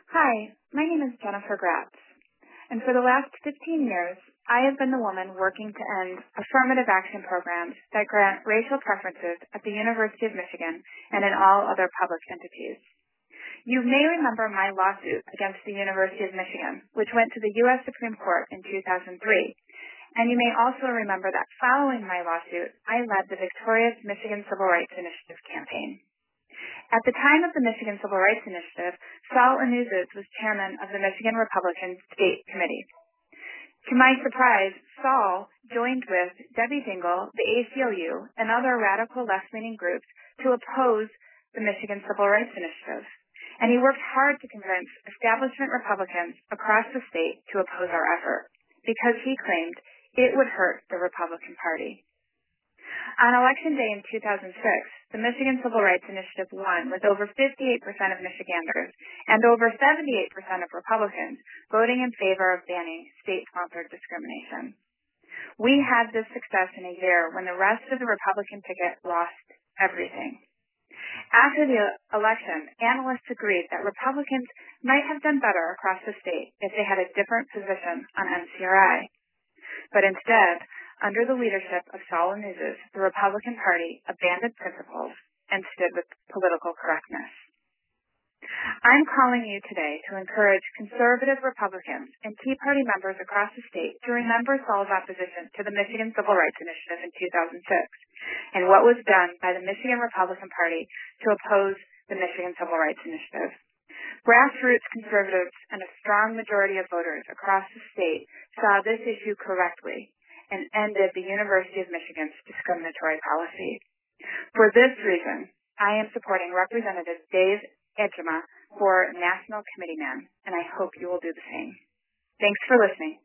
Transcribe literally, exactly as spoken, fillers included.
Hi, my name is Jennifer Gratz, and for the last fifteen years, I have been the woman working to end affirmative action programs that grant racial preferences at the University of Michigan and in all other public entities. You may remember my lawsuit against the University of Michigan, which went to the U S Supreme Court in two thousand three, and you may also remember that following my lawsuit, I led the Victorious Michigan Civil Rights Initiative campaign. At the time of the Michigan Civil Rights Initiative, Saul Anuzis was chairman of the Michigan Republican State Committee. To my surprise, Saul joined with Debbie Dingell, the A C L U, and other radical left-leaning groups to oppose the Michigan Civil Rights Initiative. And he worked hard to convince establishment Republicans across the state to oppose our effort, because he claimed it would hurt the Republican Party. On Election Day in two thousand six, the Michigan Civil Rights Initiative won with over fifty-eight percent of Michiganders and over seventy-eight percent of Republicans voting in favor of banning state-sponsored discrimination. We had this success in a year when the rest of the Republican ticket lost everything. After the election, analysts agreed that Republicans might have done better across the state if they had a different position on M C R I. But instead, under the leadership of Saul Anuzis, the Republican Party abandoned principles and stood with political correctness. I'm calling you today to encourage conservative Republicans and Tea Party members across the state to remember Saul's opposition to the Michigan Civil Rights Initiative in two thousand six and what was done by the Michigan Republican Party to oppose the Michigan Civil Rights Initiative. Grassroots conservatives and a strong majority of voters across the state saw this issue correctly and ended the University of Michigan's discriminatory policy. For this reason, I am supporting Representative Dave Edgema for National Committeeman, and I hope you will do the same. Thanks for listening.